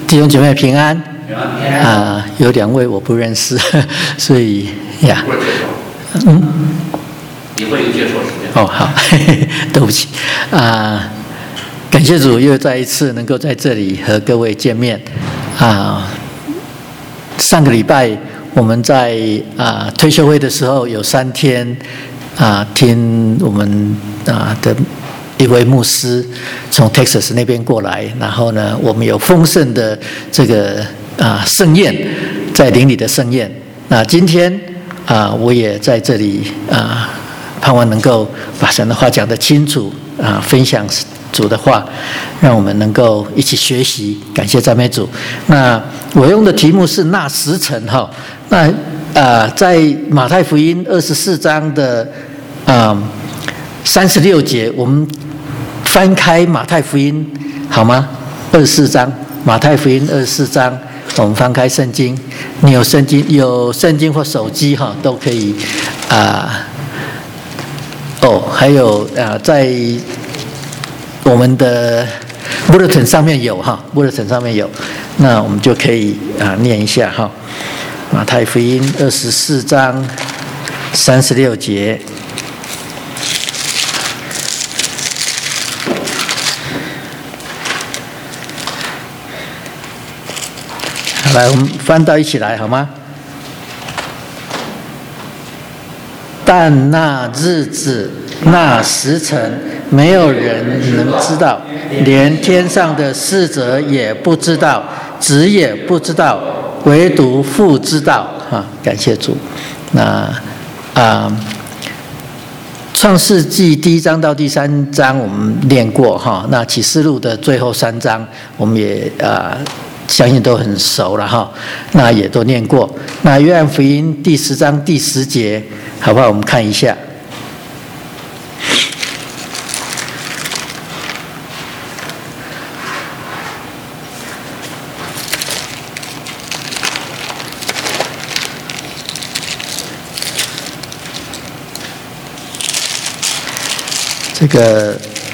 弟兄姐妹平安。有2位我不认识，所以呀， 你会有接受时间？ 哦，好，对不起感谢主又再一次能够在这里和各位见面上个礼拜我们在退休会的时候有3天听我们的一位牧师从 Texas 那边过来，然后呢，我们有丰盛的这个盛宴，在灵里的盛宴。那今天我也在这里盼望能够把神的话讲得清楚分享主的话，让我们能够一起学习。感谢赞美主。那我用的题目是那时辰哈。那在马太福音24章的36节，我们翻开马太福音好吗？24章，马太福音24章，我们翻开圣经。你有圣经或手机都可以还有在我们的 bulletin 上面有bulletin 上面有，那我们就可以念一下马太福音24章36节。来，我们翻到一起来好吗？但那日子那时辰，没有人能知道，连天上的使者也不知道，子也不知道，唯独父知道感谢主。那创世纪第1章到第3章我们念过那启示录的最后3章我们也相信都很熟了那也都念过。那约翰福音第10章第10节好不好？我们看一下。这个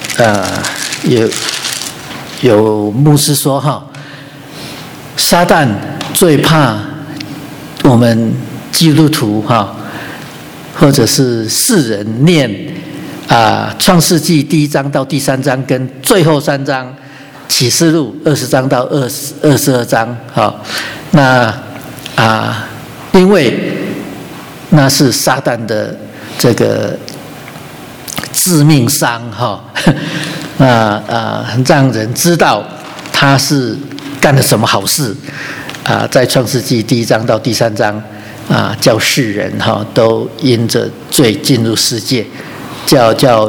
有牧师说撒旦最怕我们基督徒或者是世人念创世纪第1章到第3章跟最后3章启示录20章到22章那因为那是撒旦的这个致命伤让人知道他是干了什么好事在创世纪第1章到第3章叫世人都因着罪进入世界，叫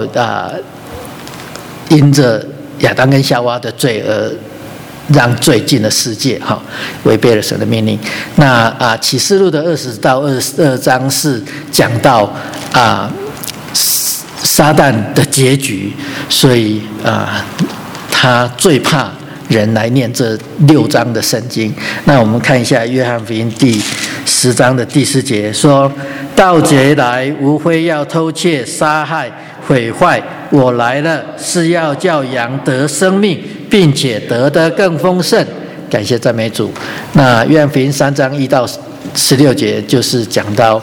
因着亚当跟夏娃的罪而让罪进了世界违背了神的命令。那启示录的20到22章是讲到撒旦的结局，所以他最怕人来念这6章的圣经。那我们看一下约翰福音第10章的第4节，说：盗贼来，无非要偷窃、杀害、毁坏。我来了，是要叫羊得生命，并且得的更丰盛。感谢赞美主。那约翰福音3章1到16节就是讲到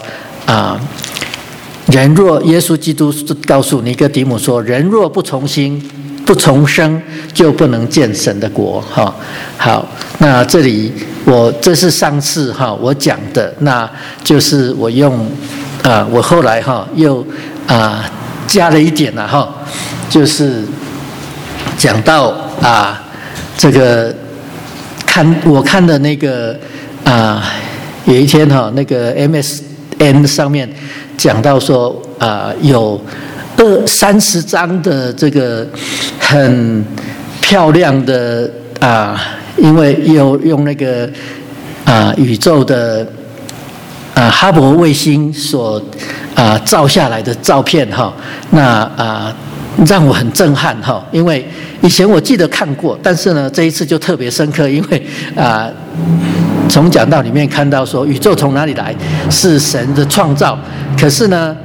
人若耶稣基督告诉尼哥底母说，人若不重生，就不能见神的国好，那这里这是上次我讲的，那就是我用我后来又加了一点了就是讲到这个我看的那个有一天那个 MSN 上面讲到说有30章的这个很漂亮的因为用那个宇宙的哈勃卫星所照下来的照片那让我很震撼因为以前我记得看过，但是呢这一次就特别深刻，因为从讲道里面看到说宇宙从哪里来，是神的创造，可是呢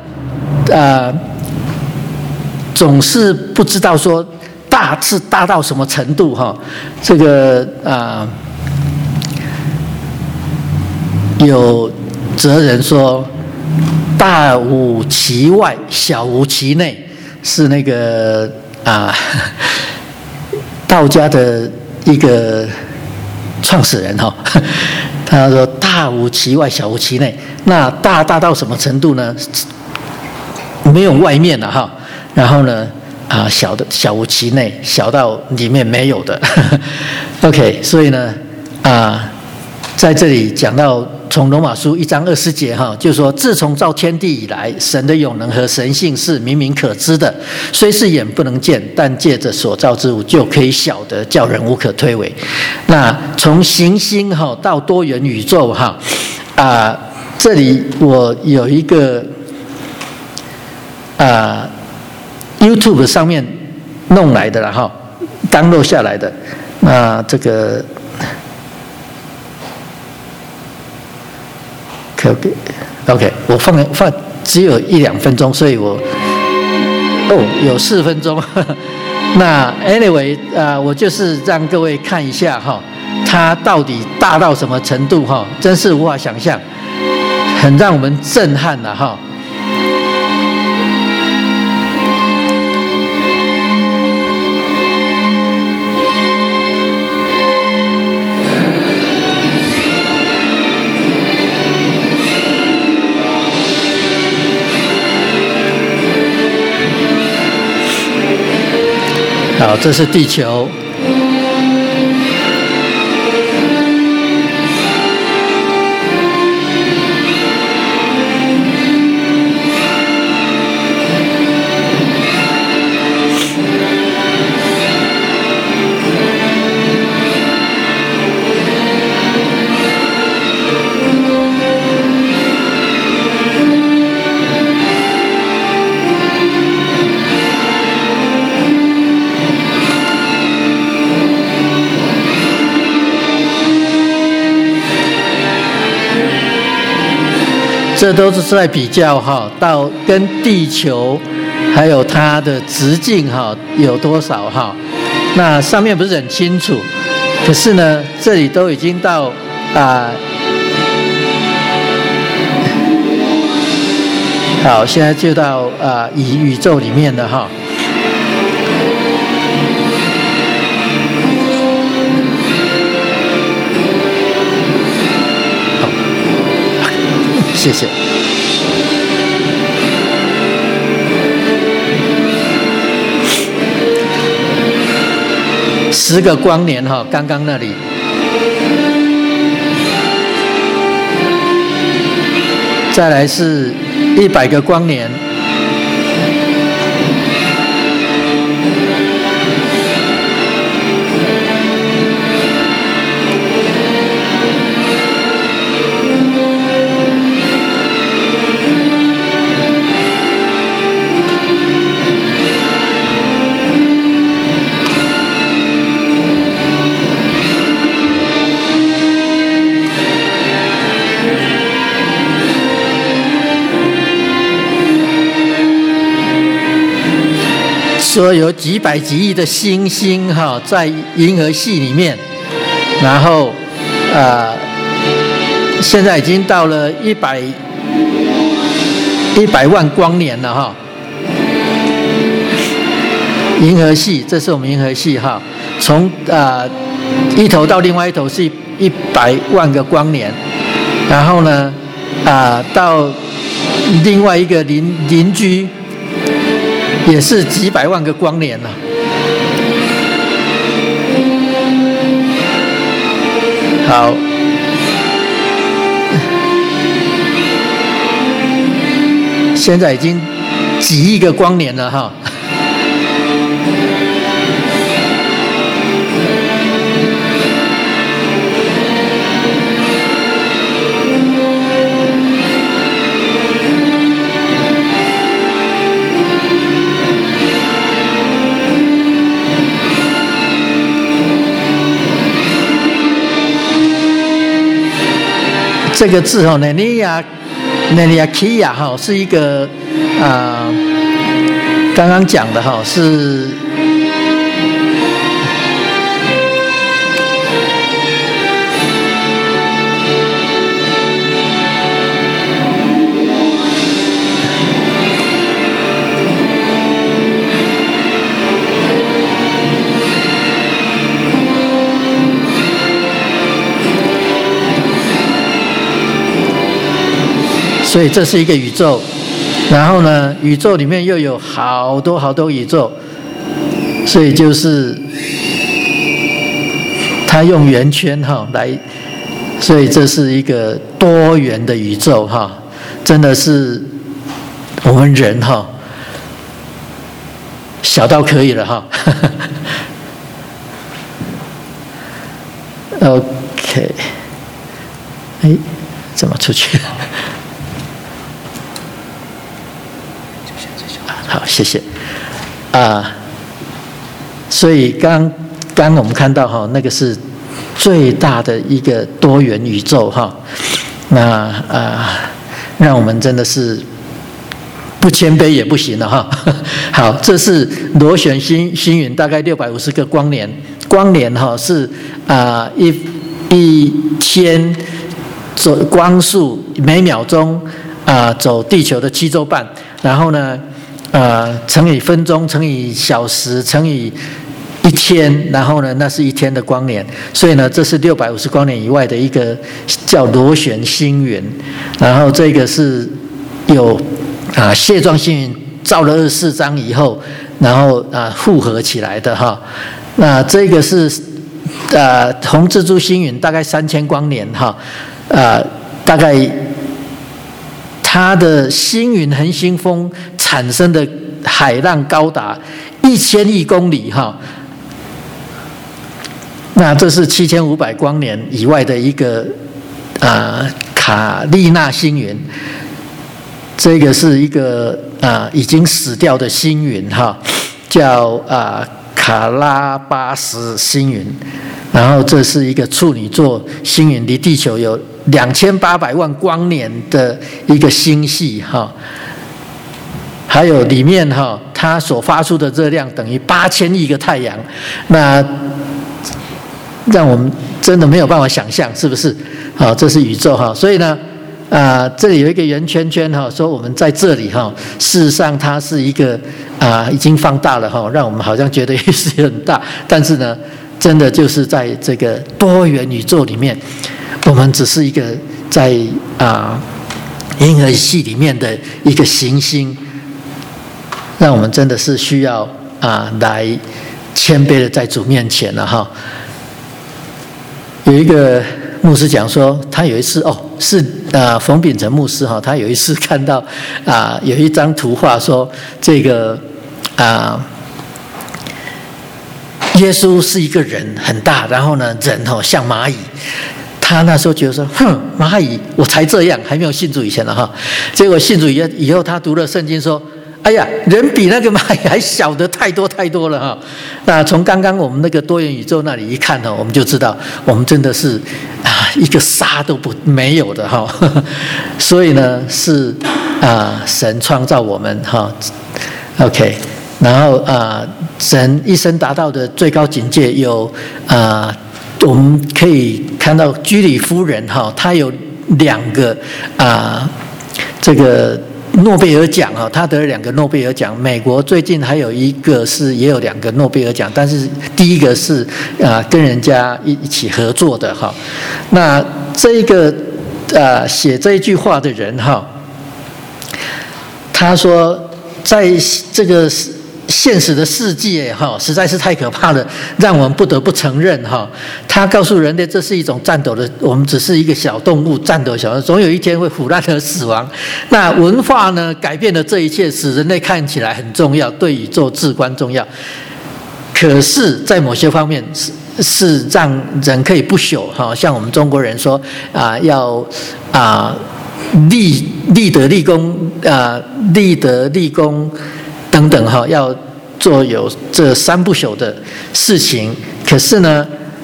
总是不知道说大到什么程度这个有哲人说，大无其外，小无其内，是那个道家的一个创始人哈。他说大无其外，小无其内。那大到什么程度呢？没有外面了哈。然后呢小无其内，小到里面没有的。OK， 所以呢在这里讲到从罗马书1章20节哈，就说自从造天地以来，神的永能和神性是明明可知的，虽是眼不能见，但借着所造之物就可以晓得，叫人无可推诿。那从行星哈到多元宇宙哈这里我有一个YouTube 上面弄来的了哈，download 下来的。那这个OK， 我放只有1-2分钟，所以我有4分钟。那 anyway 我就是让各位看一下哈，它到底大到什么程度哈，真是无法想象，很让我们震撼的哈。好，这是地球。这都是在比较哈，到跟地球还有它的直径哈有多少哈。那上面不是很清楚，可是呢，这里都已经到好，现在就到宇宙里面了哈。谢谢。10个光年哈，刚刚那里。再来是100个光年。说有几百几亿的星星哈，在银河系里面，然后现在已经到了100万光年了哈。银河系，这是我们银河系哈，从一头到另外一头是100万个光年，然后呢到另外一个邻居。也是几百万个光年了。好，现在已经几亿个光年了哈。这个字哈，内利亚基亚哈，是一个刚刚讲的哈，是所以这是一个宇宙。然后呢，宇宙里面又有好多好多宇宙，所以就是他用圆圈来，所以这是一个多元的宇宙真的是我们人小到可以了OK， 怎么出去？好，谢谢。所以刚我们看到那个是最大的一个多元宇宙那让我们真的是不谦卑也不行了好，这是螺旋星云，大概650个光年。光年是一天走光速每秒钟走地球的7周半，然后呢乘以分钟乘以小时乘以一天，然后呢那是一天的光年，所以呢这是650光年以外的一个叫螺旋星云。然后这个是有蟹状星云照了24张以后，然后复合起来的那这个是红蜘蛛星云，大概3000光年大概它的星云恒星风产生的海浪高达1000亿公里那这是7500光年以外的一个卡利纳星云，这个是一个已经死掉的星云叫卡拉巴斯星云。然后这是一个处女座星云，离地球有2800万光年的一个星系还有里面它所发出的热量等于8000亿个太阳，那让我们真的没有办法想象，是不是？这是宇宙所以呢这里有一个圆圈圈说我们在这里事实上它是一个已经放大了让我们好像觉得也是很大，但是呢真的就是在这个多元宇宙里面，我们只是一个在银河系里面的一个行星，让我们真的是需要来谦卑的在主面前了有一个牧师讲说，他有一次是冯秉成牧师他有一次看到有一张图画说这个耶稣是一个人很大，然后呢人像蚂蚁。他那时候觉得说蚂蚁我才这样，还没有信主以前了结果信主以后他读了圣经说，哎呀，人比那个蚂蚁还小得太多太多了那从刚刚我们那个多元宇宙那里一看我们就知道我们真的是一个沙都没有的所以呢是神创造我们OK。然后神一生达到的最高境界有我们可以看到居里夫人她有2个这个诺贝尔奖她得了2个诺贝尔奖。美国最近还有一个是也有2个诺贝尔奖，但是第一个是跟人家一起合作的那这一个写这一句话的人他说在这个现实的世界实在是太可怕了，让我们不得不承认他告诉人类这是一种战斗的，我们只是一个小动物，战斗小动物总有一天会腐烂而死亡。那文化呢改变了这一切，使人类看起来很重要，对宇宙至关重要，可是在某些方面是让人可以不朽像我们中国人说要立德立功立德立功等等要做有这3不朽的事情。可是呢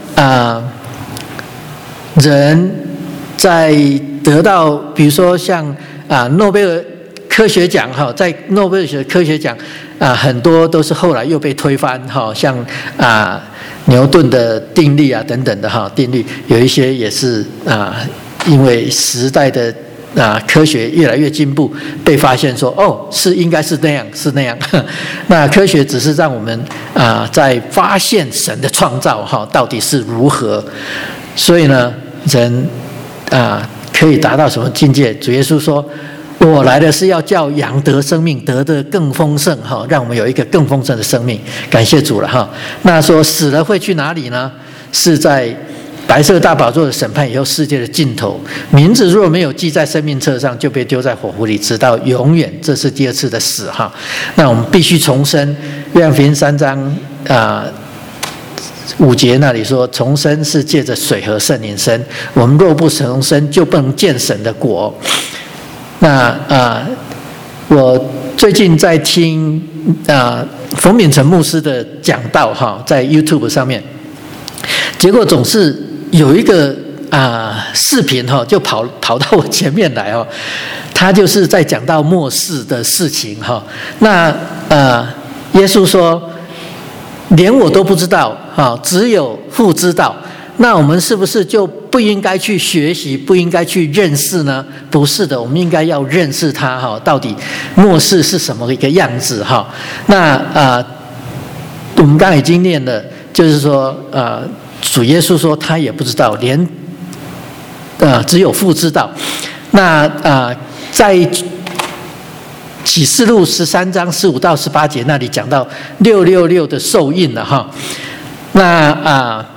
人在得到比如说像诺贝尔科学奖在诺贝尔科学奖很多都是后来又被推翻像牛顿的定律等等的定律，有一些也是因为时代的科学越来越进步，被发现说是应该是那样是那样那科学只是让我们在发现神的创造到底是如何。所以呢人可以达到什么境界？主耶稣说我来的是要叫羊得生命，得的更丰盛哈，让我们有一个更丰盛的生命。感谢主了哈。那说死了会去哪里呢？是在白色大宝座的审判以后，世界的尽头，名字若没有记在生命册上，就被丢在火湖里，直到永远。这是第二次的死哈。那我们必须重生。约翰福音3章5节那里说，重生是借着水和圣灵生，我们若不重生，就不能见神的国。那我最近在听冯秉成牧师的讲道哈，在 YouTube 上面，结果总是有一个视频哈，就跑到我前面来哦，他就是在讲到末世的事情哈。那耶稣说，连我都不知道哈，只有父知道。那我们是不是就不应该去学习，不应该去认识呢？不是的，我们应该要认识他哈，到底末世是什么一个样子哈？那我们刚才已经念了，就是说主耶稣说他也不知道，连只有父知道。那在启示录13章15到18节那里讲到666的受印了哈。那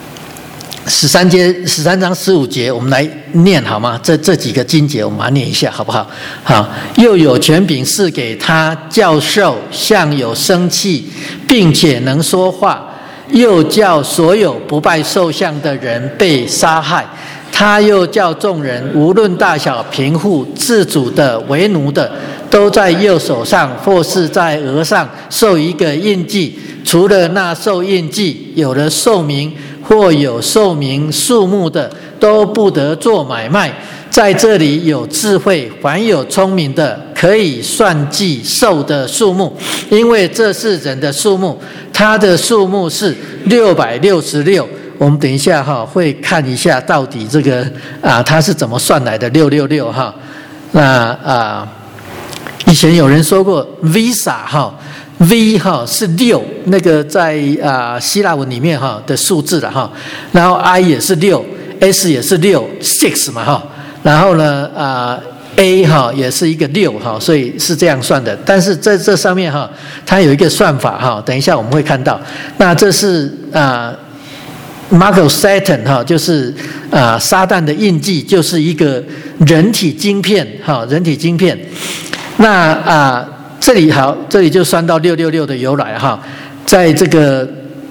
13章15节，我们来念好吗？这几个经节我们把它念一下好不好？好，又有权柄赐给他，叫兽像有生气，并且能说话，又叫所有不拜兽像的人被杀害。他又叫众人无论大小、贫富、自主的、为奴的，都在右手上或是在额上受一个印记，除了那受印记有了寿命或有寿命数目的，都不得做买卖。在这里有智慧，凡有聪明的，可以算计兽的数目，因为这是人的数目，它的数目是666。我们等一下会看一下到底这个它是怎么算来的666哈。那以前有人说过 Visa V 是6，那个在希腊文里面的数字了哈。然后 I 也是6， S 也是6 嘛哈。然后呢A 也是一个6所以是这样算的。但是在这上面它有一个算法等一下我们会看到。那这是Marco Satan 就是撒旦的印记，就是一个人体晶片人体晶片。那这里就算到666的由来在这个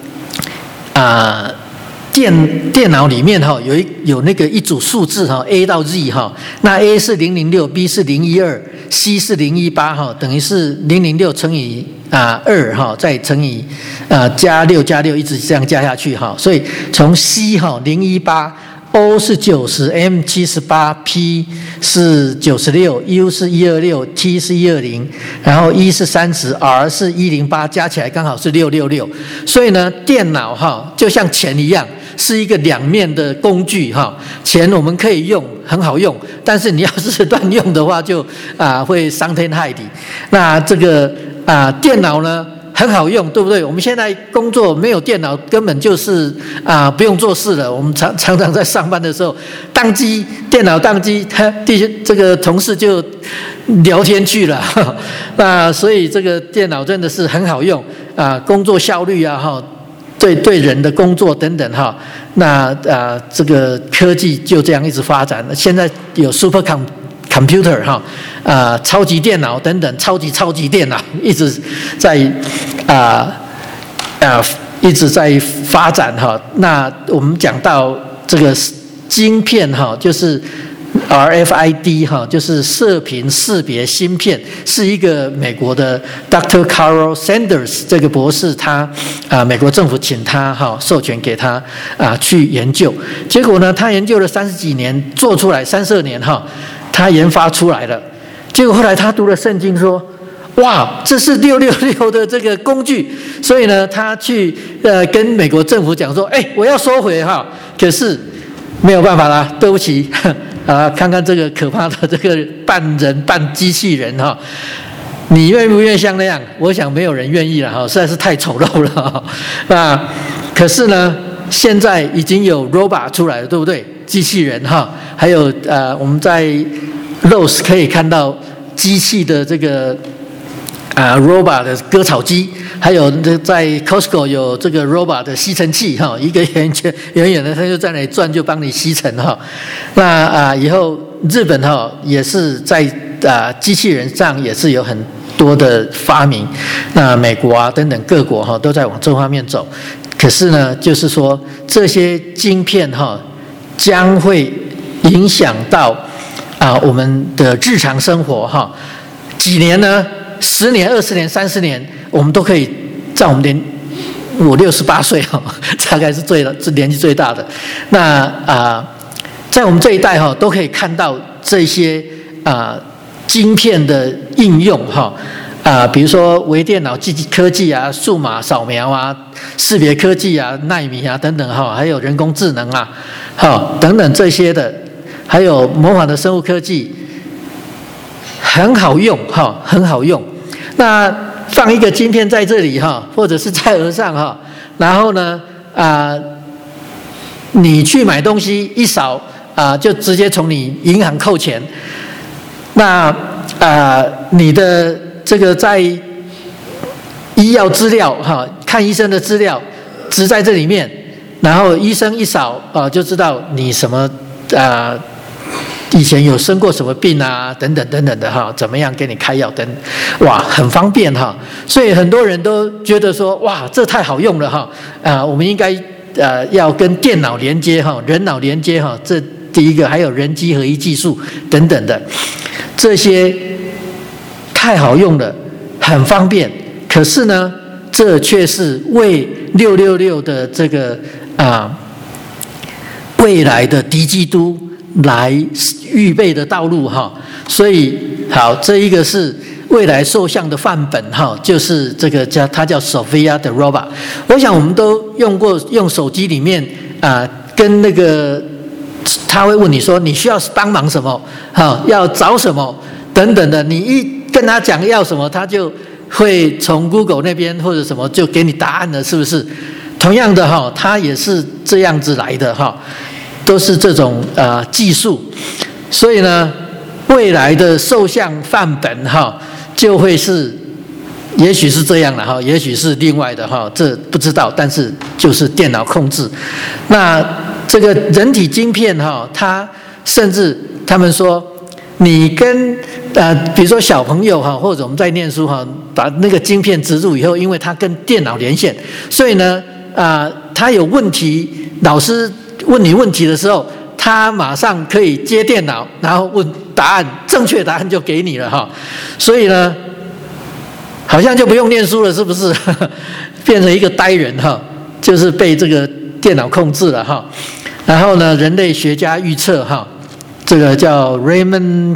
电脑里面有那个一组数字A 到 Z 那 A 是006， B 是012， C 是018等于是006乘以2再乘以加6一直这样加下去所以从 C 018， O 是90， M 78， P 是96， U 是126， T 是120，然后 E 是30， R 是108，加起来刚好是666。所以呢，电脑就像钱一样，是一个两面的工具钱我们可以用，很好用，但是你要是乱用的话，就会伤天害理。那这个电脑呢？很好用，对不对？我们现在工作没有电脑，根本就是不用做事了。我们常常在上班的时候，宕机，电脑宕机，这个同事就聊天去了。那所以这个电脑真的是很好用工作效率对人的工作等等那这个科技就这样一直发展。现在有 Supercomputer 超级电脑等等，超级电脑一直在发展那我们讲到这个晶片就是 RFID 就是射频识别芯片，是一个美国的 Dr. Carl Sanders 这个博士，他美国政府请他授权给他去研究，结果呢他研究了30几年，做出来32年他研发出来了。结果后来他读了圣经说，哇，这是666的这个工具，所以呢他去跟美国政府讲说，我要收回可是没有办法啦，对不起看看这个可怕的这个半人半机器人你愿不愿意像那样？我想没有人愿意了实在是太丑陋了那可是呢现在已经有 robot 出来了，对不对？机器人还有我们在 Lowe's 可以看到机器的这个robot 的割草机，还有在 Costco 有这个 robot 的吸尘器哈，一个圆圆的，它就在那里转，就帮你吸尘哈。那以后日本哈也是在机器人上也是有很多的发明。那美国啊等等各国哈都在往这方面走。可是呢，就是说这些晶片哈将会影响到我们的日常生活哈，几年呢？10年、20年、30年，我们都可以在我们我68岁哈，大概是年纪最大的。那在我们这一代哈，都可以看到这些晶片的应用哈。比如说微电脑科技啊、数码扫描啊、识别科技啊、奈米啊等等哈，还有人工智能啊，等等这些的，还有模仿的生物科技，很好用哈，很好用。那放一个晶片在这里哈，或者是在额上哈，然后呢你去买东西一扫就直接从你银行扣钱。那你的这个在医药资料哈，看医生的资料植在这里面，然后医生一扫就知道你什么以前有生过什么病啊，等等等等的哈，怎么样给你开药等，哇，很方便哈。所以很多人都觉得说，哇，这太好用了哈，我们应该要跟电脑连接哈，人脑连接哈，这第一个，还有人机合一技术等等的，这些太好用了，很方便。可是呢，这却是为666的这个未来的敌基督来预备的道路哈。所以好，这一个是未来受像的范本哈，就是这个它叫 Sophia 的 robot。我想我们都用手机里面跟那个他会问你说你需要帮忙什么要找什么等等的，你一跟他讲要什么，他就会从 Google 那边或者什么就给你答案了，是不是？同样的哈，它也是这样子来的哈，都是这种技术。所以呢，未来的受像范本哈，就会是，也许是这样了哈，也许是另外的哈，这不知道，但是就是电脑控制。那这个人体晶片哈，它甚至他们说，你跟比如说小朋友哈，或者我们在念书哈，把那个晶片植入以后，因为它跟电脑连线，所以呢他有问题，老师问你问题的时候，他马上可以接电脑，然后问答案，正确答案就给你了哈。所以呢，好像就不用念书了，是不是？变成一个呆人哈，就是被这个电脑控制了哈。然后呢，人类学家预测哈，这个叫 Raymond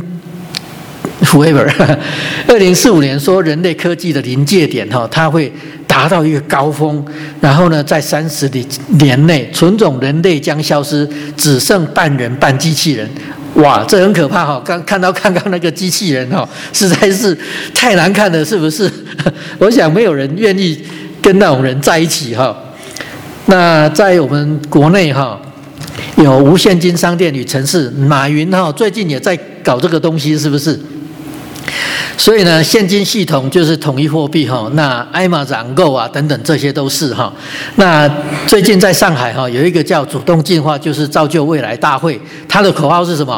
Whoever 2045年说人类科技的临界点哈，它会达到一个高峰，然后呢，在30年内，纯种人类将消失，只剩半人半机器人。哇，这很可怕哈！看到刚刚那个机器人哈，实在是太难看了，是不是？我想没有人愿意跟那种人在一起哈。那在我们国内哈，有无现金商店与城市，马云哈最近也在搞这个东西，是不是？所以呢，现金系统就是统一货币哈，那Amazon Go 啊等等这些都是哈。那最近在上海哈有一个叫主动进化，就是造就未来大会，它的口号是什么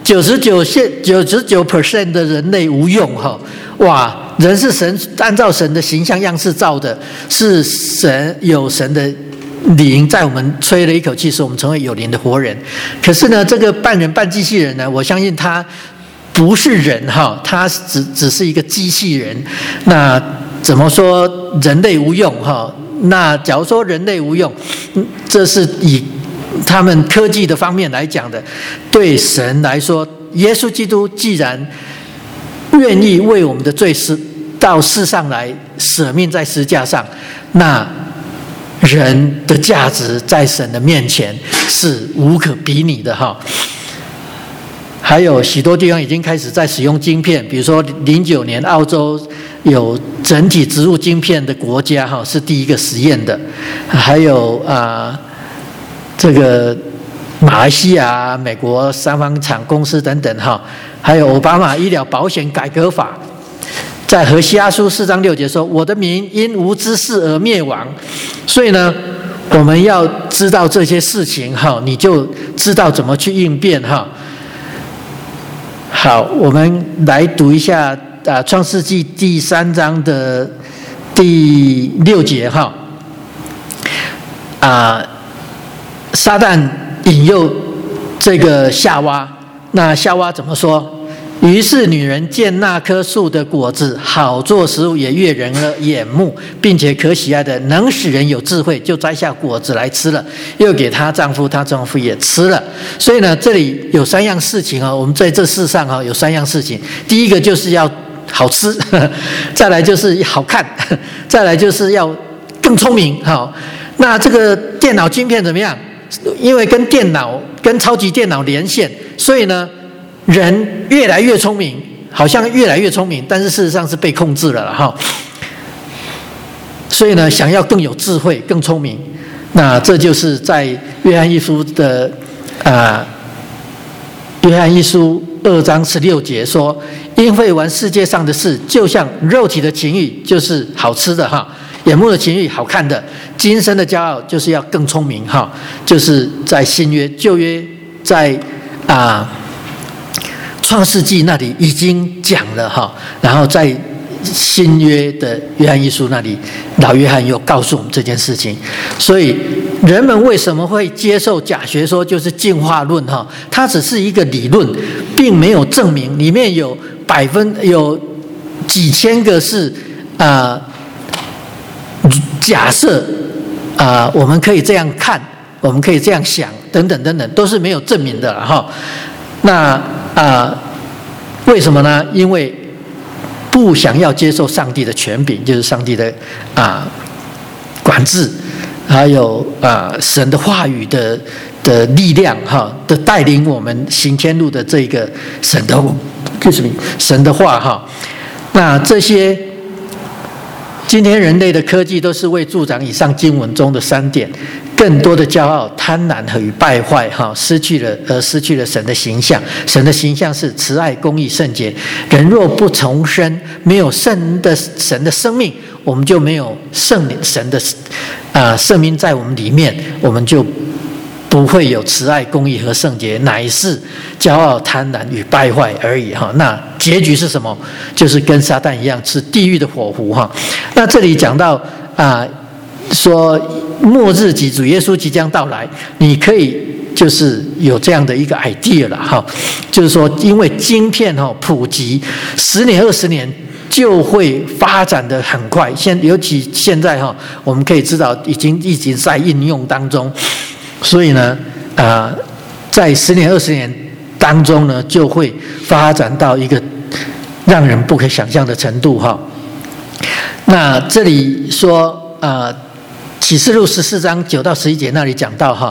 ？99% 的人类无用哈。哇，人是神按照神的形象样式造的，是有神的灵在我们吹了一口气，使我们成为有灵的活人。可是呢，这个半人半机器人呢，我相信他不是人哈，它只是一个机器人。那怎么说人类无用哈？那假如说人类无用，这是以他们科技的方面来讲的。对神来说，耶稣基督既然愿意为我们的罪到世上来舍命在十字架上，那人的价值在神的面前是无可比拟的哈。还有许多地方已经开始在使用晶片，比如说09年澳洲有整体植入晶片的国家哈，是第一个实验的。还有这个马来西亚、美国三方厂公司等等哈，还有奥巴马医疗保险改革法，在何西阿书4章6节说：“我的民因无知识而灭亡。”所以呢，我们要知道这些事情哈，你就知道怎么去应变哈。好，我们来读一下创世纪第3章的第6节哈。撒旦引诱这个夏娃，那夏娃怎么说？于是女人见那棵树的果子好做食物，也悦人的眼目，并且可喜爱的，能使人有智慧，就摘下果子来吃了，又给她丈夫，她丈夫也吃了。所以呢，这里有3样事情我们在这世上有3样事情。第一个就是要好吃，再来就是好看，再来就是要更聪明。那这个电脑晶片怎么样？因为跟超级电脑连线，所以呢，人越来越聪明，好像越来越聪明，但是事实上是被控制了哈。所以呢，想要更有智慧、更聪明，那这就是在约翰一书的约翰一书2章16节说：“因为玩世界上的事，就像肉体的情欲，就是好吃的哈。”眼目的情欲好看的，今生的骄傲就是要更聪明哈，就是在新约旧约在创世纪那里已经讲了哈，然后在新约的约翰一书那里，老约翰又告诉我们这件事情。所以人们为什么会接受假学说，就是进化论哈？它只是一个理论，并没有证明，里面有几千个是假设我们可以这样看，我们可以这样想，等等等等，都是没有证明的哈。那为什么呢？因为不想要接受上帝的权柄，就是上帝的管制，还有神的话语的力量哈的带领我们行天路的这个神的话哈。那这些今天人类的科技都是为助长以上经文中的3点：更多的骄傲、贪婪和与败坏，失去了神的形象。神的形象是慈爱、公义、圣洁。人若不重生，没有神的生命，我们就没有神的生命在我们里面，我们就不会有慈爱、公义和圣洁，乃是骄傲、贪婪与败坏而已哈。那结局是什么？就是跟撒旦一样，是地狱的火湖哈。那这里讲到说末日及主耶稣即将到来，你可以就是有这样的一个 idea 了哈，就是说因为晶片普及，10年20年就会发展得很快。尤其现在我们可以知道已经在应用当中。所以呢，在10年20年当中呢，就会发展到一个让人不可想象的程度哈。那这里说启示录14章9到11节那里讲到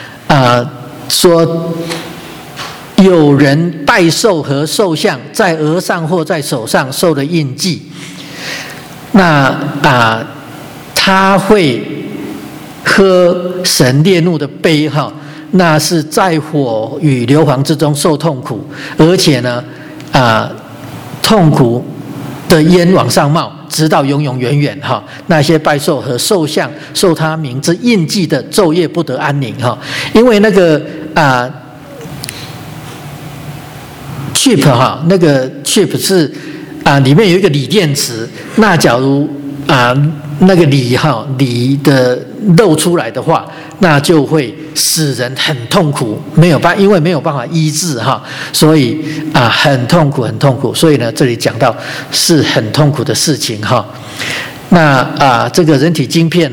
说有人拜兽和兽像，在额上或在手上受了印记，那他会喝神烈怒的杯那是在火与硫磺之中受痛苦，而且呢痛苦的烟往上冒，直到永永远远那些拜兽和兽像受他名之印记的，昼夜不得安宁因为那个chip 那个 chip 是里面有一个锂电池，那假如那个锂的漏出来的话，那就会使人很痛苦，因为没有办法医治所以很痛苦很痛苦。所以呢，这里讲到是很痛苦的事情那这个人体晶片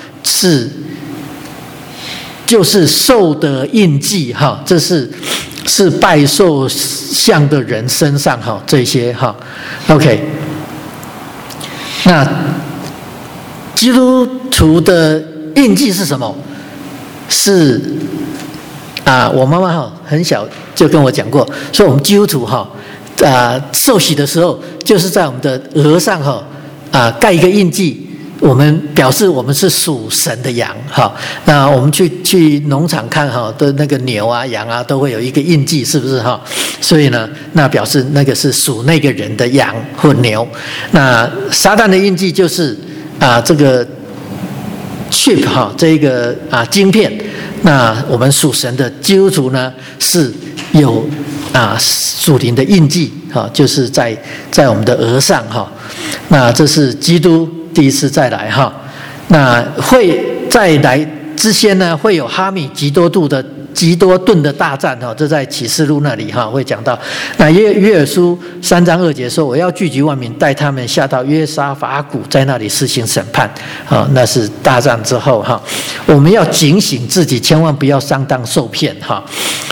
就是兽的印记这是拜兽像的人身上这些OK。那基督徒的印记是什么？是我妈妈很小就跟我讲过，说我们基督徒受洗的时候，就是在我们的额上盖一个印记， 我们表示我们是属神的羊哈。那我们去农场看哈，的那个牛啊、羊啊，都会有一个印记，是不是哈？所以呢，那表示那个是属那个人的羊或牛。那撒旦的印记就是这个 chip 哈，这一个晶片。那我们属神的基督徒呢，是有属灵的印记哈，就是在我们的额上哈。那这是基督第一次再来哈。那会再来之前呢，会有哈米吉多顿的大战哈，这在启示录那里哈会讲到。那约珥书3章2节说，我要聚集万民，带他们下到约沙法谷，在那里施行审判啊，那是大战之后哈。我们要警醒自己，千万不要上当受骗哈。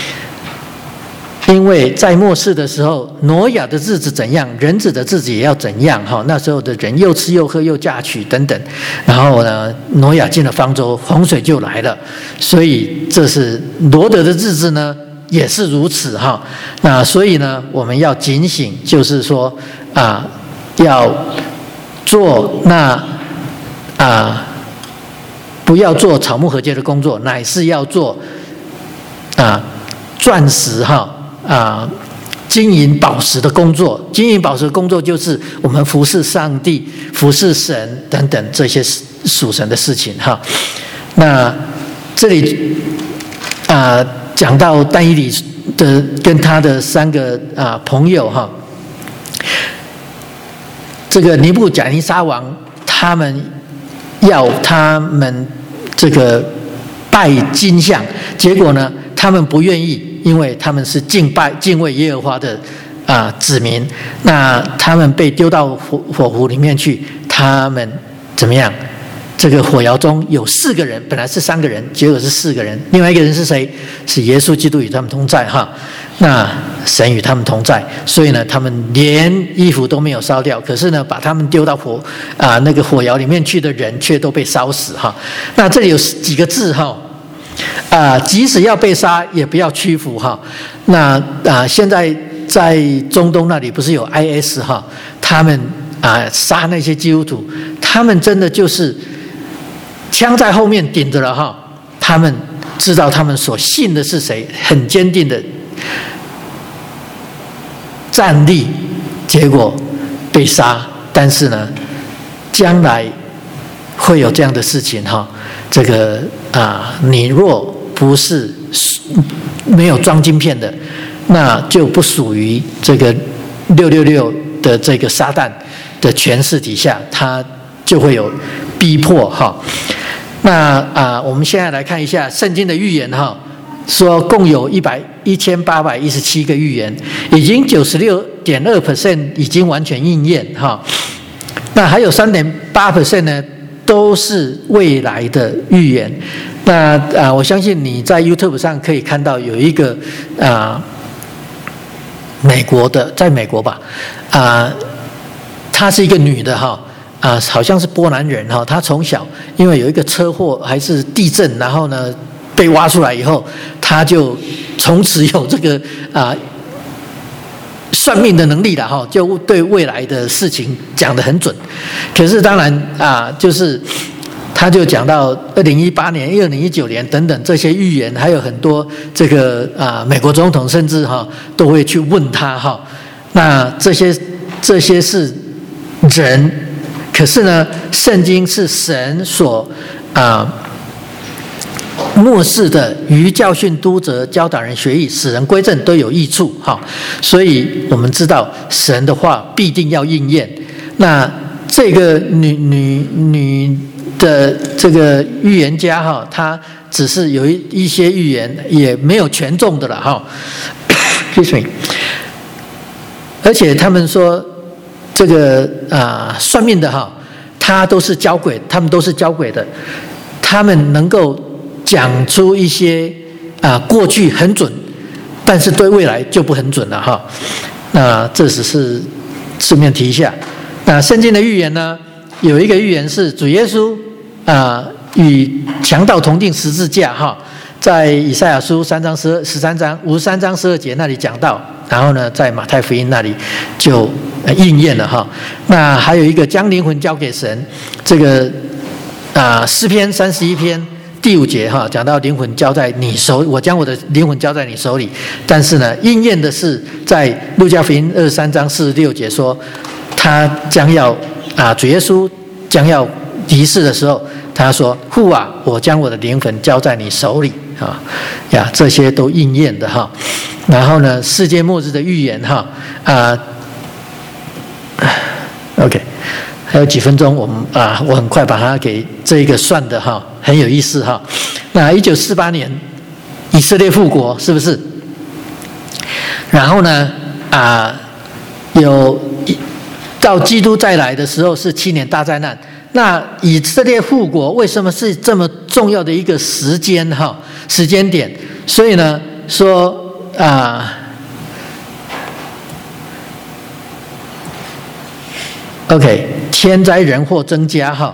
因为在末世的时候，挪亚的日子怎样，人子的日子也要怎样哈。那时候的人又吃又喝又嫁娶等等，然后呢，挪亚进了方舟，洪水就来了。所以这是罗得的日子呢，也是如此哈。那所以呢，我们要警醒，就是说要做不要做草木禾秸的工作，乃是要做钻石哈。金银宝石的工作，金银宝石的工作就是我们服侍上帝、服侍神等等这些属神的事情哈。那这里讲到但以理的跟他的3个朋友哈，这个尼布甲尼撒王他们要他们这个拜金像，结果呢，他们不愿意。因为他们是敬畏耶和华的子民，那他们被丢到火湖里面去，他们怎么样？这个火窑中有4个人，本来是3个人，结果是4个人。另外一个人是谁？是耶稣基督与他们同在哈。那神与他们同在，所以呢，他们连衣服都没有烧掉。可是呢，把他们丢到那个火窑里面去的人，却都被烧死哈。那这里有几个字哈。即使要被杀，也不要屈服哈。那现在在中东那里不是有 IS 哈？他们杀那些基督徒，他们真的就是枪在后面顶着了哈。他们知道他们所信的是谁，很坚定的站立，结果被杀。但是呢，将来会有这样的事情哈。这个你若不是没有装晶片的，那就不属于这个666的这个撒旦的权势底下，他就会有逼迫哈。那我们现在来看一下圣经的预言哈，说共有1817个预言，已经96.2% 已经完全应验哈。那还有3.8% 呢？都是未来的预言。那我相信你在 YouTube 上可以看到有一个美国的，在美国吧，她是一个女的哈，好像是波兰人哈。她从小因为有一个车祸还是地震，然后呢被挖出来以后，她就从此有这个算命的能力了哈，就对未来的事情讲得很准。可是当然就是他就讲到2018年、2019年等等这些预言，还有很多这个美国总统甚至都会去问他哈。那这些是人，可是呢，圣经是神所末世的于教训、督责、教导人学义、使人归正都有益处哈。所以我们知道神的话必定要应验。那这个女的这个预言家哈，她只是有一些预言，也没有全中的了哈。而且他们说这个算命的哈，他们都是交鬼的，他们能够讲出一些过去很准，但是对未来就不很准了哈。那这只是顺便提一下。那圣经的预言呢，有一个预言是主耶稣与强盗同定十字架哈，在以赛亚书53章12节那里讲到，然后呢，在马太福音那里就应验了哈。那还有一个将灵魂交给神，这个诗篇31篇第5节哈，讲到灵魂交在你手，我将我的灵魂交在你手里。但是呢，应验的是在路加福音23章46节说，他将要主耶稣将要离世的时候，他说：“父啊，我将我的灵魂交在你手里。”这些都应验的哈。然后呢，世界末日的预言哈，OK， 还有几分钟，我很快把它给这一个算的哈，很有意思哈。那1948年以色列复国是不是？然后呢有到基督再来的时候是7年大灾难。那以色列复国为什么是这么重要的一个时间点？所以呢说OK， 天灾人祸增加哈。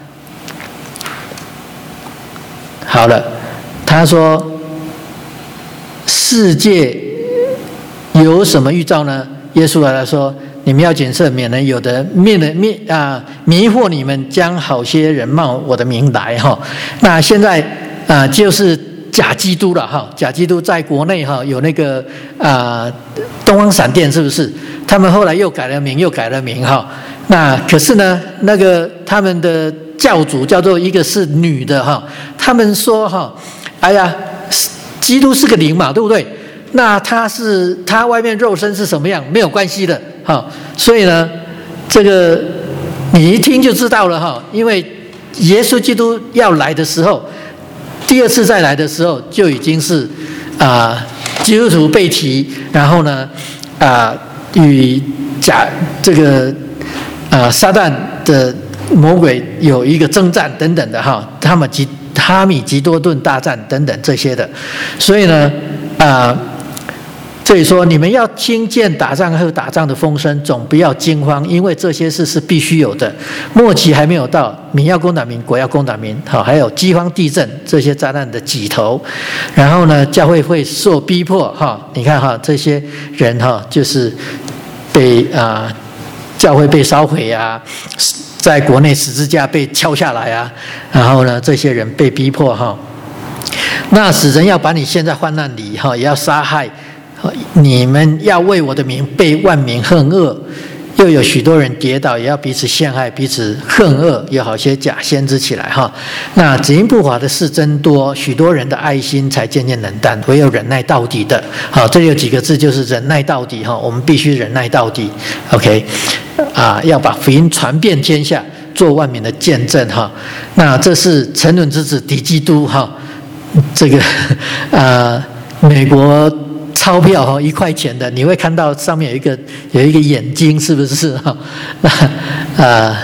好了，他说世界有什么预兆呢？耶稣来了说，你们要谨慎，免得有的迷惑你们，将好些人冒我的名来哈。那现在就是假基督了哈，假基督在国内哈有那个东方闪电是不是？他们后来又改了名哈。那可是呢，那个他们的教主叫做一个是女的哈，他们说哈，哎呀，基督是个灵嘛，对不对？那他外面肉身是什么样没有关系的哈，所以呢，这个你一听就知道了哈，因为耶稣基督要来的时候，第2次再来的时候就已经是基督徒被提，然后呢与这个撒旦的魔鬼有一个征战等等的哈，哈米吉多顿大战等等这些的，所以呢这里说，你们要听见打仗和打仗的风声，总不要惊慌，因为这些事是必须有的。末期还没有到，民要攻打民，国要攻打民。好，还有饥荒、地震这些灾难的起头。然后呢，教会受逼迫哈，你看哈，这些人哈，就是被教会被烧毁啊，在国内十字架被敲下来啊，然后呢，这些人被逼迫哈。那使人要把你陷在患难里哈，也要杀害。你们要为我的名被万民恨恶，又有许多人跌倒，也要彼此陷害，彼此恨恶，有好些假先知起来哈。那只因不法的事增多，许多人的爱心才渐渐冷淡，唯有忍耐到底的。好，这里有几个字，就是忍耐到底哈。我们必须忍耐到底 ，OK， 要把福音传遍天下，做万民的见证哈。那这是沉沦之子敌基督哈，这个美国钞票哈，1块钱的，你会看到上面有一个眼睛，是不是哈？那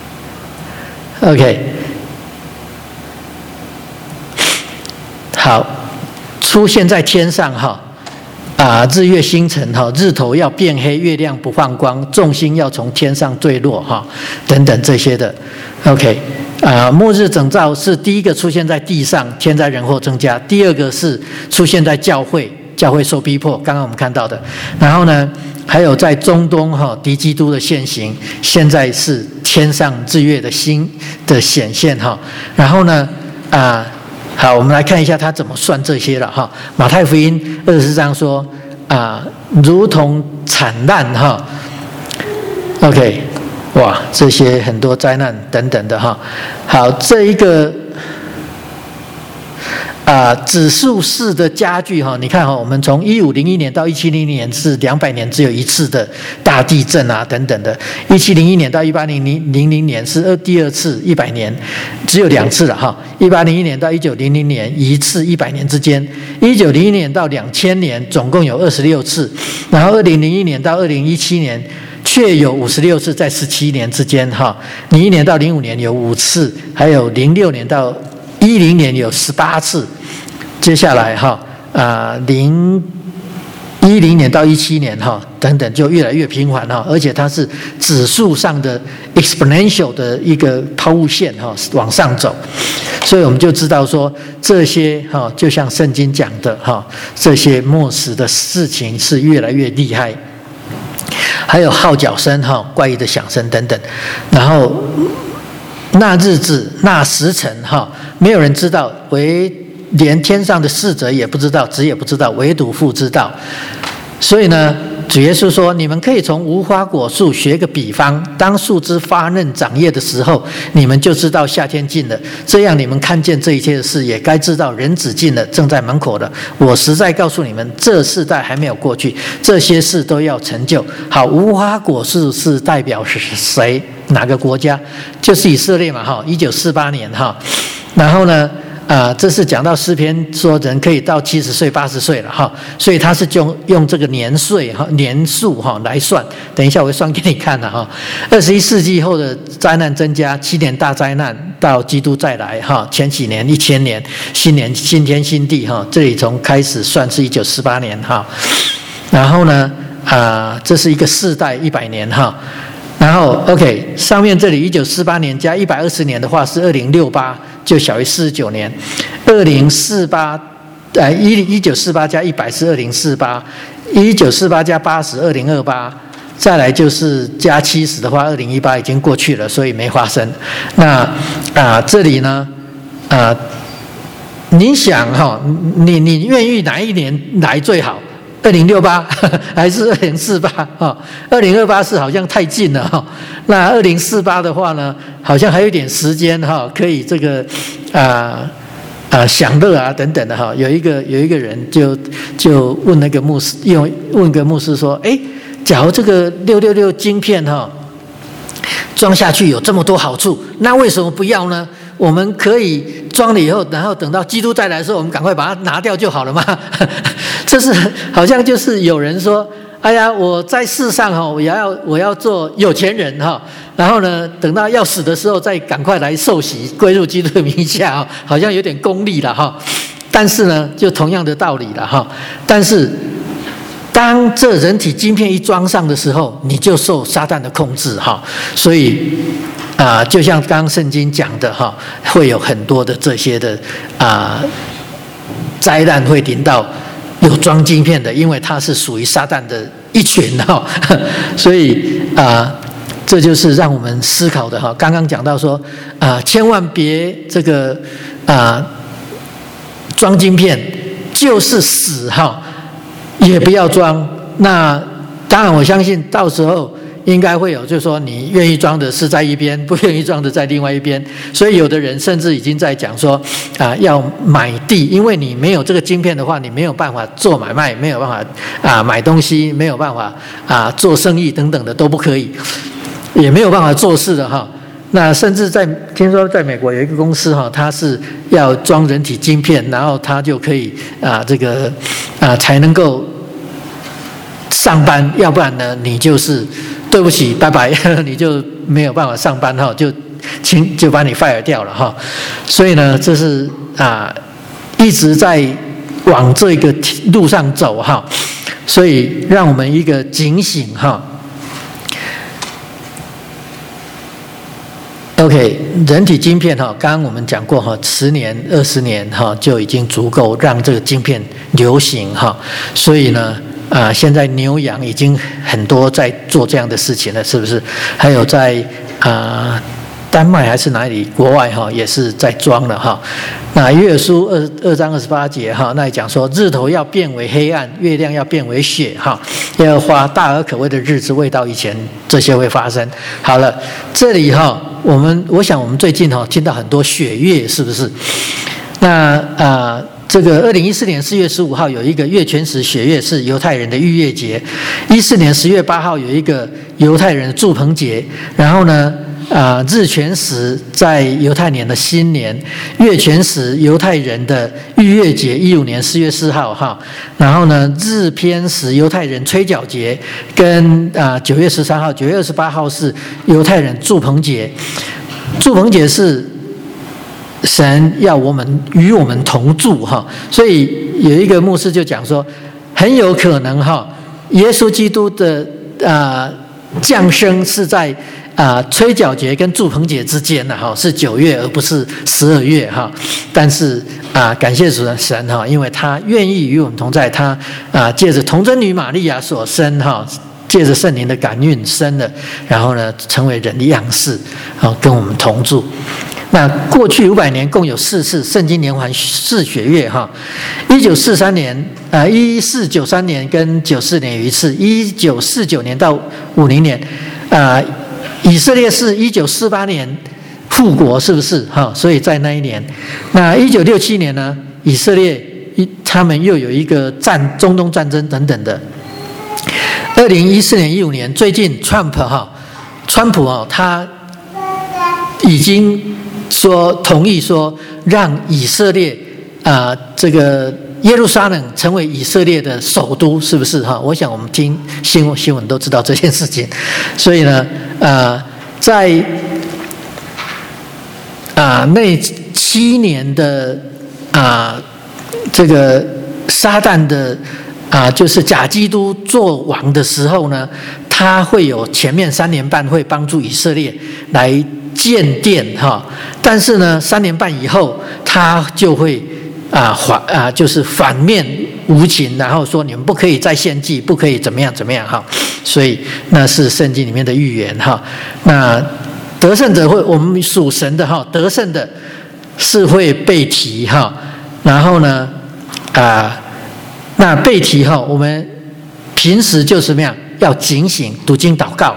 OK， 好，出现在天上哈，日月星辰哈，日头要变黑，月亮不放光，众星要从天上坠落哈，等等这些的 OK。末日征兆是第一个出现在地上，天灾人祸增加；第二个是出现在教会受逼迫，刚刚我们看到的。然后呢，还有在中东哈，敌基督的现形，现在是天上日月的星的显现哈。然后呢，好，我们来看一下他怎么算这些了哈。马太福音24章说如同惨难哈 ，OK。哇，这些很多灾难等等的哈。好，这一个指数式的加剧哈，你看哈，我们从1501年到1700年是200年只有一次的大地震等等的，1701年到1800年是第2次100年只有2次了哈，1801年到1900年1次100年之间，1901年到2000年总共有26次，然后2001年到2017年。却有56次在17年之间哈，01年到05年有5次，还有06年到10年有18次，接下来哈010年到17年哈等等就越来越频繁哈，而且它是指数上的 exponential 的一个抛物线哈往上走，所以我们就知道说这些哈就像圣经讲的哈，这些末世的事情是越来越厉害。 还有号角声哈，怪异的响声等等。然后那日子那时辰哈，没有人知道，连天上的使者也不知道，子也不知道，唯独父知道。所以呢，主耶稣说，你们可以从无花果树学个比方，当树枝发嫩长叶的时候，你们就知道夏天近了。这样你们看见这一切的事，也该知道人子近了，正在门口了。我实在告诉你们，这世代还没有过去，这些事都要成就。好，无花果树是代表是谁？哪个国家？就是以色列嘛，哈，1948年哈。然后呢？这是讲到诗篇说人可以到70岁、80岁了哈，所以他是用这个年岁哈、年数哈来算。等一下我会算给你看的哈。21世纪后的灾难增加，7年大灾难到基督再来哈，前几年1000年新年新天新地哈，这里从开始算是1948年哈。然后呢这是一个世代100年哈。然后 OK 上面这里1948年加120年的话是2068。就小于49年，1948加100是2048，1948加80 2028，再来就是加70的话，2018已经过去了，所以没发生。那这里呢你想哈，你愿意哪一年来最好？2068还是2048？哈，2028是好像太近了哈。那2048的话呢，好像还有一点时间哈，可以这个享乐啊等等的哈。有一个人就问那个牧师，问个牧师说，假如这个666晶片哈装下去有这么多好处，那为什么不要呢？我们可以装了以后，然后等到基督再来的时候，我们赶快把它拿掉就好了嘛。这是好像就是有人说，哎呀，我在世上哈，我要做有钱人哈，然后呢，等到要死的时候再赶快来受洗，归入基督的名下哈，好像有点功利了哈。但是呢，就同样的道理了哈。但是当这人体晶片一装上的时候，你就受撒旦的控制哈。所以就像刚刚圣经讲的哈，会有很多的这些的灾难会临到有装晶片的，因为它是属于撒旦的一群哈。所以这就是让我们思考的哈。刚刚讲到说千万别这个装晶片，就是死哈，也不要装。那当然我相信到时候应该会有，就是说你愿意装的是在一边，不愿意装的在另外一边。所以有的人甚至已经在讲说要买地，因为你没有这个晶片的话，你没有办法做买卖，没有办法买东西，没有办法做生意等等的都不可以，也没有办法做事的哈。那甚至听说在美国有一个公司哈，它是要装人体晶片，然后它就可以才能够上班，要不然呢你就是对不起拜拜，你就没有办法上班哈，就把你 fire 掉了哈。所以呢，这是一直在往这个路上走哈，所以让我们一个警醒哈。OK， 人体晶片哈，刚刚我们讲过哈，10年、20年哈就已经足够让这个晶片流行哈。所以呢，现在牛羊已经很多在做这样的事情了，是不是？还有在丹麦还是哪里国外哈也是在装了哈。那约珥书2章28节哈，那里讲说日头要变为黑暗，月亮要变为血哈，耶和华大而可畏的日子未到以前，这些会发生。好了，这里哈我想我们最近听到很多血月，是不是？那这个2014年4月15号有一个月全食血月，是犹太人的逾越节。14年10月8号有一个犹太人的住棚节。然后呢日全食在犹太年的新年，月全食犹太人的逾越节15年4月4号哈。然后呢日偏食犹太人吹角节，跟9月13号9月28号是犹太人住棚节。住棚节是神要与我们同住哈，所以有一个牧师就讲说，很有可能哈，耶稣基督的降生是在吹角节跟住棚节之间的哈，是9月而不是12月哈。但是感谢主神哈，因为他愿意与我们同在，他借着童贞女玛利亚所生哈， 借着圣灵的感孕生了，然后呢成为人的样式，跟我们同住。那过去500年共有4次圣经连环4血月，1943年1493年跟94年有一次，1949年到50年，以色列是1948年复国，是不是？所以在那一年，那1967年呢，以色列他们又有一个中东战争等等的。2014年、15年，最近川普他已经同意说让以色列这个耶路撒冷成为以色列的首都，是不是？我想我们听新闻都知道这件事情。所以呢，在那7年的这个撒旦的就是假基督做王的时候呢，他会有前面3年半会帮助以色列来建殿但是呢3年半以后他就会就是反面无情，然后说你们不可以再献祭，不可以怎么样所以那是圣经里面的预言那得胜者会，我们属神的得胜的是会被提然后呢那被提我们平时就怎么样，要警醒读经祷告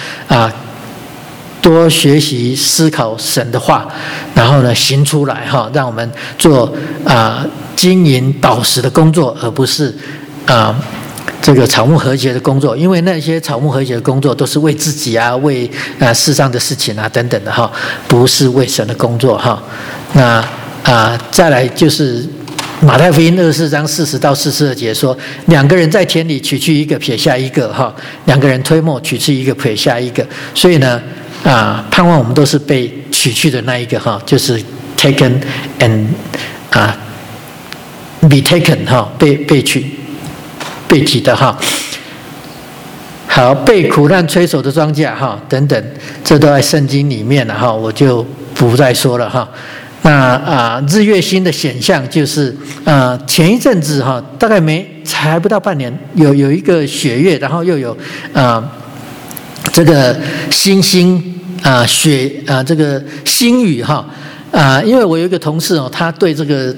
多学习思考神的话，然后呢行出来让我们做金银宝石的工作，而不是这个草木和谐的工作。因为那些草木和谐的工作都是为自己为世上的事情等等的不是为神的工作那再来就是马太福音24章40到42节说，2个人在田里，取去一个，撇下一个2个人推磨，取去一个，撇下一个。所以呢盼望我们都是被取去的那一个就是 taken and be taken 被提的好，被苦难催熟的庄稼等等，这都在圣经里面了我就不再说了那日月星的显象就是前一阵子大概才不到半年，有一个血月，然后又有这个星星这个星雨因为我有一个同事他对这个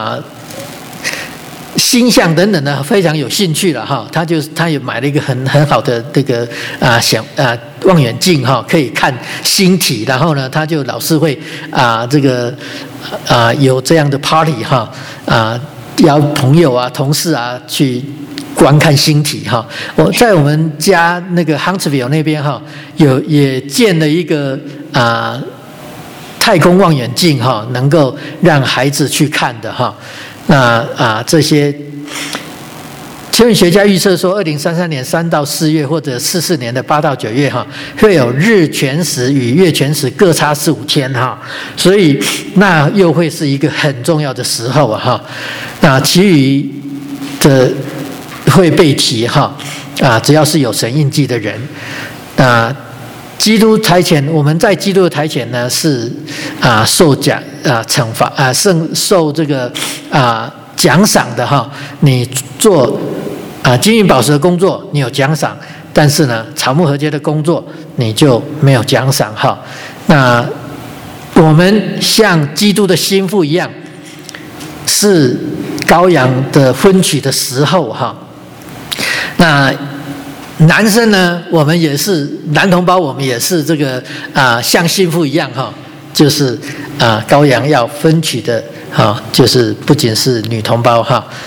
星象等等的非常有兴趣了他也买了一个很好的这个望远镜可以看星体，然后呢他就老是会这个有这样的 party 邀朋友同事去观看星体我在我们家那个 Huntsville 那边也建了一个太空望远镜能够让孩子去看的那这些天文学家预测说，2033年3到4月或者44年的8到9月会有日全食与月全食各差4-5天所以那又会是一个很重要的时候那其余的会被提只要是有神印记的人基督台前，我们在基督的台前呢是受惩罚受这个奖赏的你做金银宝石的工作你有奖赏，但是呢草木和秸的工作你就没有奖赏那我们像基督的心腹一样，是羔羊的婚娶的时候那男生呢，我们也是男同胞，我们也是这个像心腹一样就是羔羊要分娶的就是不仅是女同胞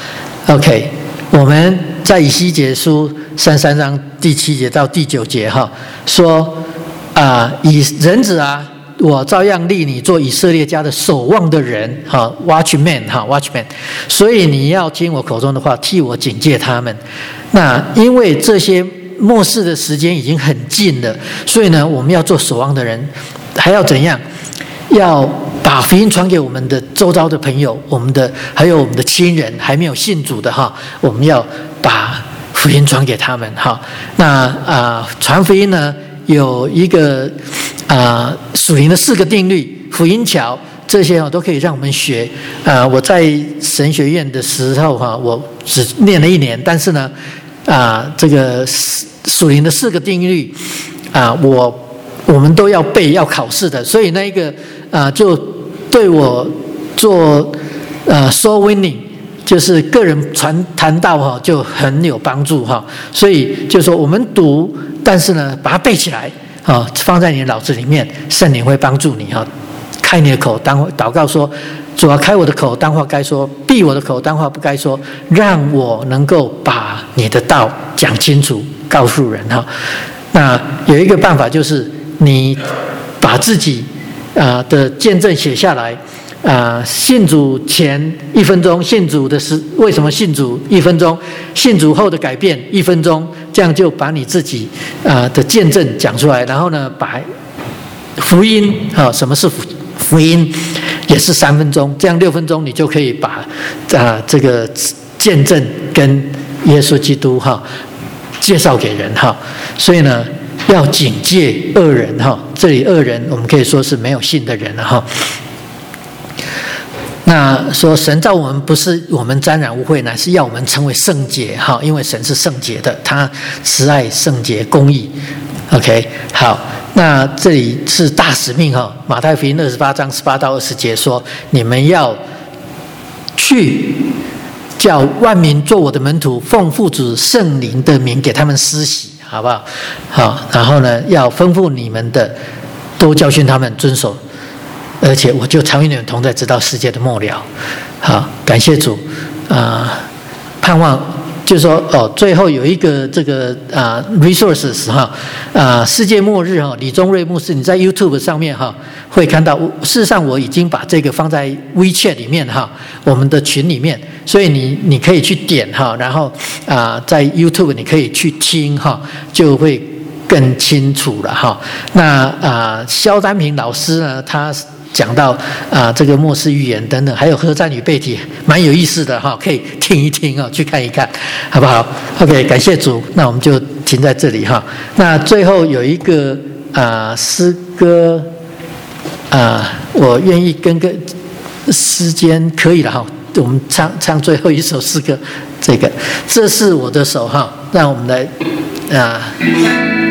OK， 我们在以西结书33章第7节到第9节说以人子我照样立你做以色列家的守望的人watchman watchman， 所以你要听我口中的话，替我警戒他们。那因为这些末世的时间已经很近了，所以呢我们要做守望的人，还要怎样？要把福音传给我们的周遭的朋友，还有我们的亲人还没有信主的我们要把福音传给他们那传福音呢有一个属灵的4个定律，福音桥这些都可以让我们学我在神学院的时候我只念了1年，但是呢这个属灵的4个定律我们都要背要考试的，所以那一个就对我做soul winning， 就是个人谈道就很有帮助所以就说我们读，但是呢把它背起来放在你的脑子里面，圣灵会帮助你开你的口当祷告说，主啊，开我的口当话该说，闭我的口当话不该说，让我能够把你的道讲清楚告诉人那有一个办法就是你把自己的见证写下来信主前1分钟，信主的为什么信主1分钟，信主后的改变1分钟，这样就把你自己的见证讲出来，然后呢把福音什么是福音也是3分钟，这样6分钟你就可以把这个见证跟耶稣基督介绍给人所以呢要警戒恶人这里恶人我们可以说是没有信的人那说神造我们不是我们沾染污秽，乃是要我们成为圣洁因为神是圣洁的，他慈爱圣洁公义。 OK， 好，那这里是大使命马太福音28章18到20节说，你们要去叫万民做我的门徒，奉父子圣灵的名给他们施洗，好不好？好，然后呢要吩咐你们的都教训他们遵守，而且我就常与你们同在，直到世界的末了。好，感谢主盼望就是说最后有一个这个resources 世界末日李宗瑞牧师，你在 YouTube 上面会看到，事实上我已经把这个放在 WeChat 里面我们的群里面，所以你可以去点然后在 YouTube 你可以去听就会更清楚了那肖丹平老师呢，他讲到这个末世预言等等，还有核战与被提，蛮有意思的可以听一听去看一看，好不好 ？OK， 感谢主，那我们就停在这里那最后有一个诗歌我愿意跟个时间可以了我们唱最后一首诗歌，这是我的手让我们来